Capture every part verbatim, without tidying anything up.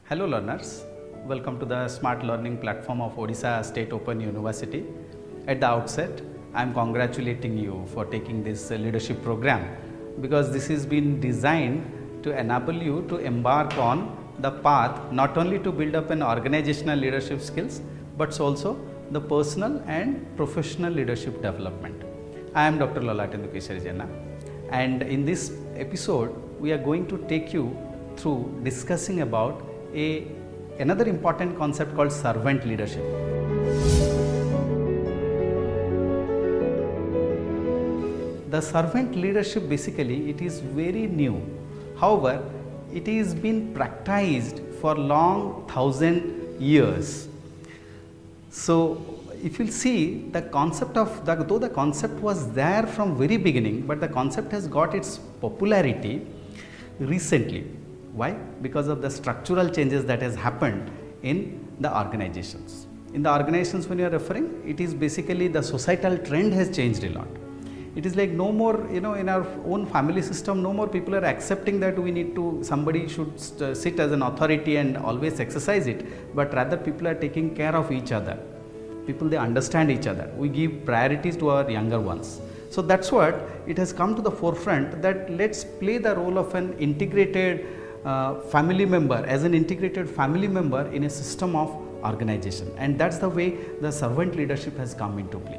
Hello learners, welcome to the Smart Learning platform of Odisha State Open University. At the outset, I am congratulating you for taking this leadership program because this has been designed to enable you to embark on the path not only to build up an organizational leadership skills but also the personal and professional leadership development. I am Doctor Lalatendu Keshari Jena, and in this episode we are going to take you through discussing about a another important concept called servant leadership. The servant leadership, basically it is very new, however it is been practiced for long thousand years. So if you see the concept of the, though the concept was there from very beginning, but the concept has got its popularity recently. Why? Because of the structural changes that has happened in the organizations. In the organizations when you are referring, it is basically the societal trend has changed a lot. It is like no more, you know, in our own family system, no more people are accepting that we need to, somebody should sit as an authority and always exercise it, but rather people are taking care of each other. People, they understand each other. We give priorities to our younger ones. So that's what it has come to the forefront, that let's play the role of an integrated uh, family member, as an integrated family member in a system of organization, and that's the way the servant leadership has come into play.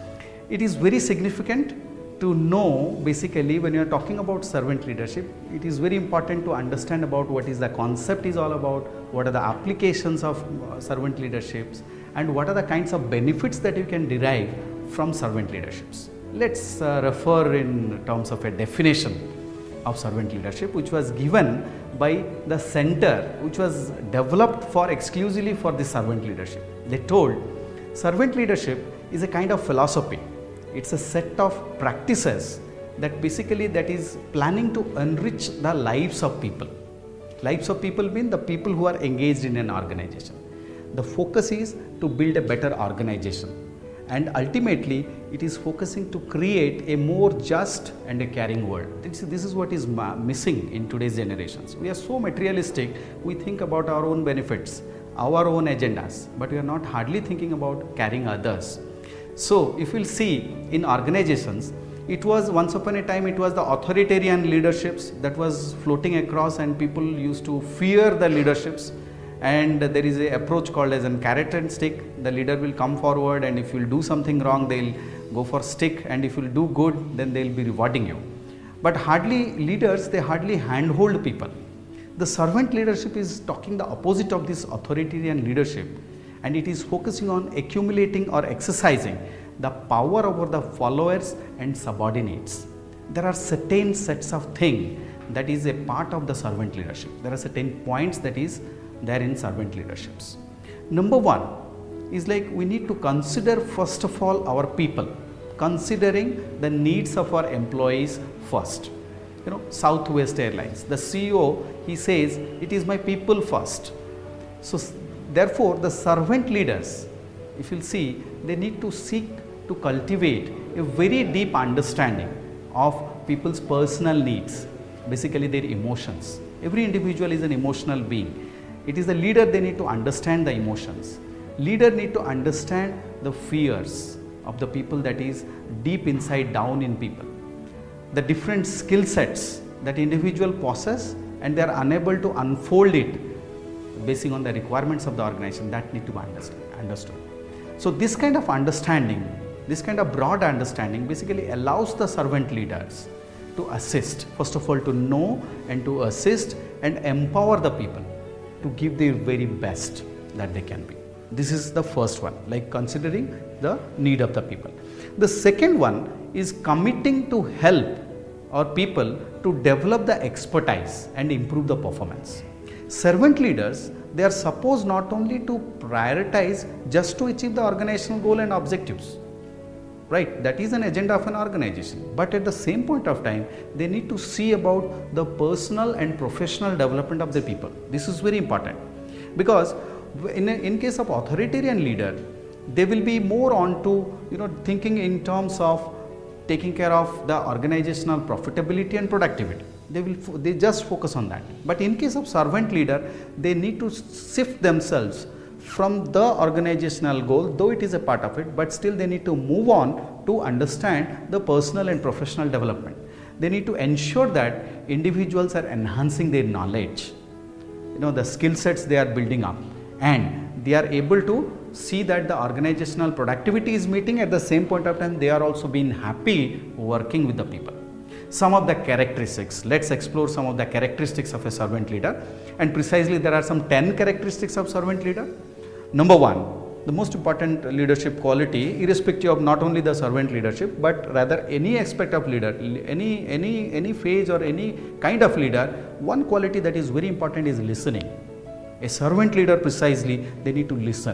It is very significant to know, basically when you are talking about servant leadership, it is very important to understand about what is the concept is all about, what are the applications of uh, servant leaderships, and what are the kinds of benefits that you can derive from servant leaderships. Let's uh, refer in terms of a definition of servant leadership, which was given by the center, which was developed for exclusively for the servant leadership. They told servant leadership is a kind of philosophy. It's a set of practices that basically that is planning to enrich the lives of people. Lives of people mean the people who are engaged in an organization. The focus is to build a better organization, and ultimately it is focusing to create a more just and a caring world. This, this is what is missing in today's generations. We are so materialistic, we think about our own benefits, our own agendas, but we are not hardly thinking about carrying others. So if we'll see in organizations, it was once upon a time, it was the authoritarian leaderships that was floating across, and people used to fear the leaderships. And there is an approach called as a carrot and stick. The leader will come forward, and if you will do something wrong, they'll go for stick, and if you will do good, then they'll be rewarding you. But hardly leaders, they hardly handhold people. The servant leadership is talking the opposite of this authoritarian leadership, and it is focusing on accumulating or exercising the power over the followers and subordinates. There are certain sets of things that is a part of the servant leadership. There are certain points that is there in servant leaderships. Number one is like we need to consider first of all our people, considering the needs of our employees first. You know, Southwest Airlines, the C E O, he says it is my people first. So therefore the servant leaders, if you'll see, they need to seek to cultivate a very deep understanding of people's personal needs, basically their emotions. Every individual is an emotional being. It is the leader, they need to understand the emotions. Leader need to understand the fears of the people that is deep inside down in people. The different skill sets that individual possess, and they are unable to unfold it basing on the requirements of the organization, that need to be understood. So this kind of understanding, this kind of broad understanding basically allows the servant leaders to assist, first of all to know and to assist and empower the people to give their very best that they can be. This is the first one, like considering the need of the people. The second one is committing to help our people to develop the expertise and improve the performance. Servant leaders, they are supposed not only to prioritize just to achieve the organizational goal and objectives, right? That is an agenda of an organization. But at the same point of time, they need to see about the personal and professional development of the people. This is very important, because in, a, in case of authoritarian leader, they will be more on to, you know, thinking in terms of taking care of the organizational profitability and productivity. They will they just focus on that. But in case of servant leader, they need to shift themselves from the organizational goal, though it is a part of it, but still they need to move on to understand the personal and professional development. They need to ensure that individuals are enhancing their knowledge, you know, the skill sets they are building up, and they are able to see that the organizational productivity is meeting. At the same point of time, they are also being happy working with the people. Some of the characteristics, let's explore some of the characteristics of a servant leader, and precisely there are some ten characteristics of servant leader. Number one, the most important leadership quality, irrespective of not only the servant leadership, but rather any aspect of leader, any any any phase or any kind of leader, one quality that is very important is listening. A servant leader, precisely, they need to listen.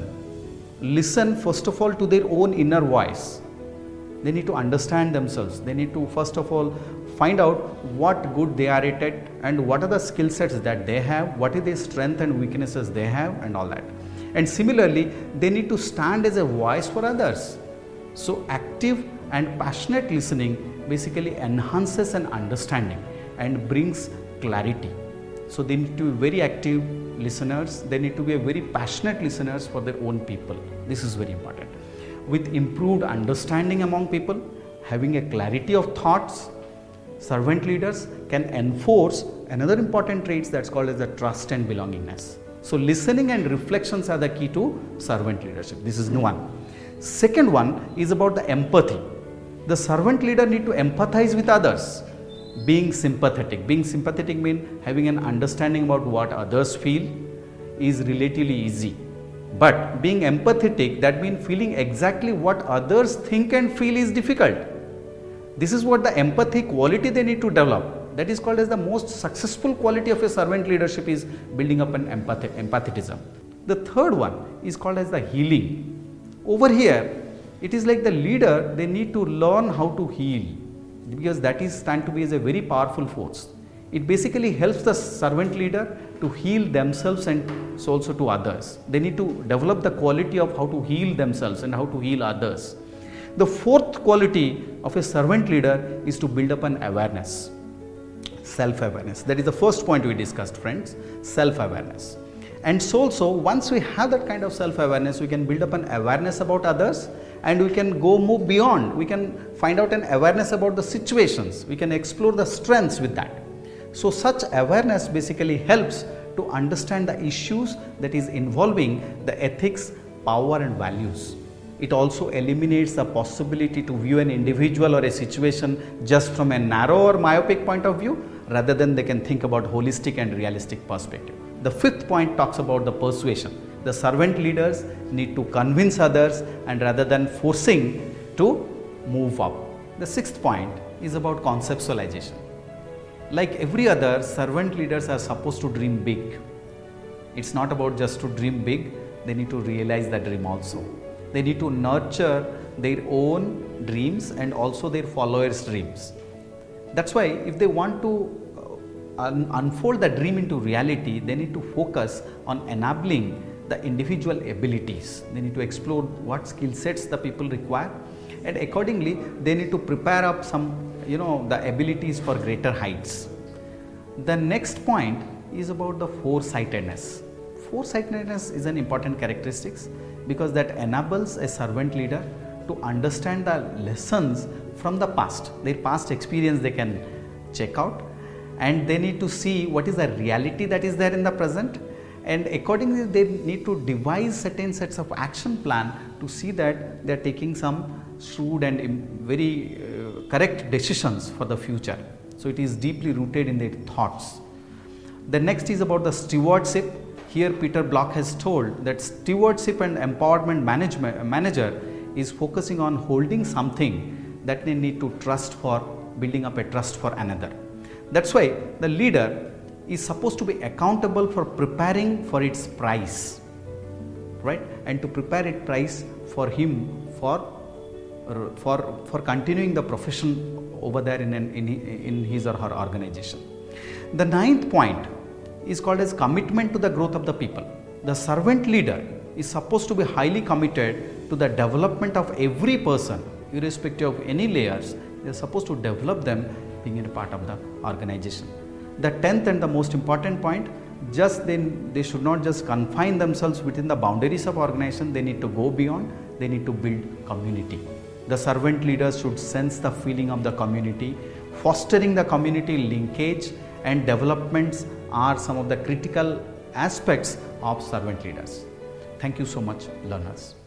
Listen first of all to their own inner voice. They need to understand themselves. They need to first of all find out what good they are at it, and what are the skill sets that they have, what is their strength and weaknesses they have, and all that. And similarly, they need to stand as a voice for others. So active and passionate listening basically enhances an understanding and brings clarity. So they need to be very active listeners. They need to be a very passionate listeners for their own people. This is very important. With improved understanding among people, having a clarity of thoughts, servant leaders can enforce another important traits that's called as the trust and belongingness. So listening and reflections are the key to servant leadership. This is one. Second one is about the empathy. The servant leader need to empathize with others. Being sympathetic. Being sympathetic means having an understanding about what others feel is relatively easy. But being empathetic, that means feeling exactly what others think and feel is difficult. This is what the empathy quality they need to develop. That is called as the most successful quality of a servant leadership, is building up an empathy, empathetism. The third one is called as the healing. Over here, it is like the leader, they need to learn how to heal, because that is stand to be as a very powerful force. It basically helps the servant leader to heal themselves and so also to others. They need to develop the quality of how to heal themselves and how to heal others. The fourth quality of a servant leader is to build up an awareness, self-awareness. That is the first point we discussed, friends, self-awareness. And so also, once we have that kind of self-awareness, we can build up an awareness about others, and we can go move beyond. We can find out an awareness about the situations. We can explore the strengths with that. So such awareness basically helps to understand the issues that is involving the ethics, power and values. It also eliminates the possibility to view an individual or a situation just from a narrow or myopic point of view, rather than they can think about holistic and realistic perspective. The fifth point talks about the persuasion. The servant leaders need to convince others, and rather than forcing to move up. The sixth point is about conceptualization. Like every other, servant leaders are supposed to dream big. It's not about just to dream big, they need to realize that dream also. They need to nurture their own dreams and also their followers' dreams. That's why if they want to un unfold the dream into reality, they need to focus on enabling the individual abilities. They need to explore what skill sets the people require, and accordingly they need to prepare up some, you know, the abilities for greater heights. The next point is about the foresightedness. Foresightedness is an important characteristic, because that enables a servant leader to understand the lessons from the past. Their past experience they can check out, and they need to see what is the reality that is there in the present, and accordingly they need to devise certain sets of action plan to see that they are taking some shrewd and very uh, correct decisions for the future. So it is deeply rooted in their thoughts. The next is about the stewardship. Here Peter Block has told that stewardship and empowerment management, manager is focusing on holding something that they need to trust for, building up a trust for another. That's why the leader is supposed to be accountable for preparing for its price, right? And to prepare its price for him for for for continuing the profession over there in an, in, in his or her organization. The ninth point is called as commitment to the growth of the people. The servant leader is supposed to be highly committed to the development of every person, irrespective of any layers. They are supposed to develop them being a part of the organization. The tenth and the most important point, just then they should not just confine themselves within the boundaries of organization, they need to go beyond, they need to build community. The servant leaders should sense the feeling of the community. Fostering the community linkage and developments are some of the critical aspects of servant leaders. Thank you so much, learners.